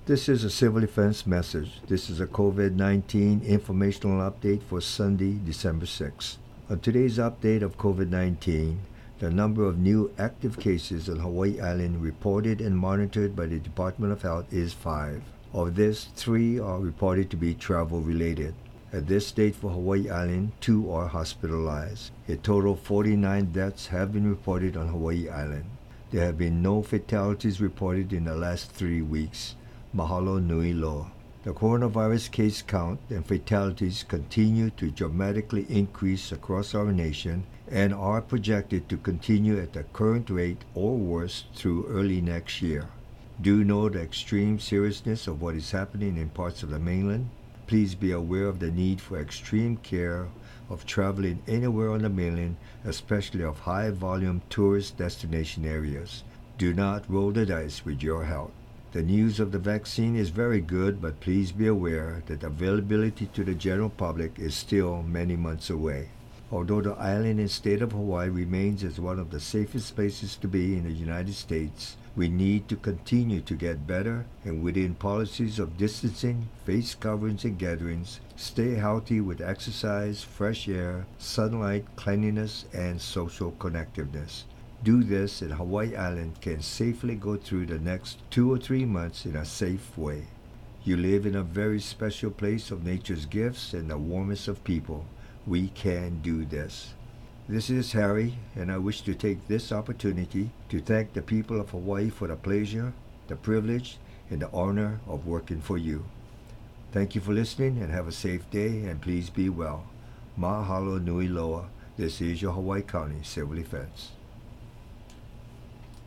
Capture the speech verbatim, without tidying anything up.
This is a civil defense message. This is a COVID nineteen informational update for Sunday, December sixth. On today's update of COVID nineteen, the number of new active cases on Hawaii Island reported and monitored by the Department of Health is five. Of this, three are reported to be travel-related. At this date for Hawaii Island, two are hospitalized. A total of forty-nine deaths have been reported on Hawaii Island. There have been no fatalities reported in the last three weeks. Mahalo nui loa. The coronavirus case count and fatalities continue to dramatically increase across our nation and are projected to continue at the current rate or worse through early next year. Do know the extreme seriousness of what is happening in parts of the mainland. Please be aware of the need for extreme care of traveling anywhere on the mainland, especially of high-volume tourist destination areas. Do not roll the dice with your health. The news of the vaccine is very good, but please be aware that availability to the general public is still many months away. Although the island and state of Hawaii remains as one of the safest places to be in the United States, we need to continue to get better and within policies of distancing, face coverings and gatherings, stay healthy with exercise, fresh air, sunlight, cleanliness, and social connectiveness. Do this and Hawaii Island can safely go through the next two or three months in a safe way. You live in a very special place of nature's gifts and the warmest of people. We can do this. This is Harry, and I wish to take this opportunity to thank the people of Hawaii for the pleasure, the privilege, and the honor of working for you. Thank you for listening and have a safe day, and please be well. Mahalo nui loa. This is your Hawaii County Civil Defense.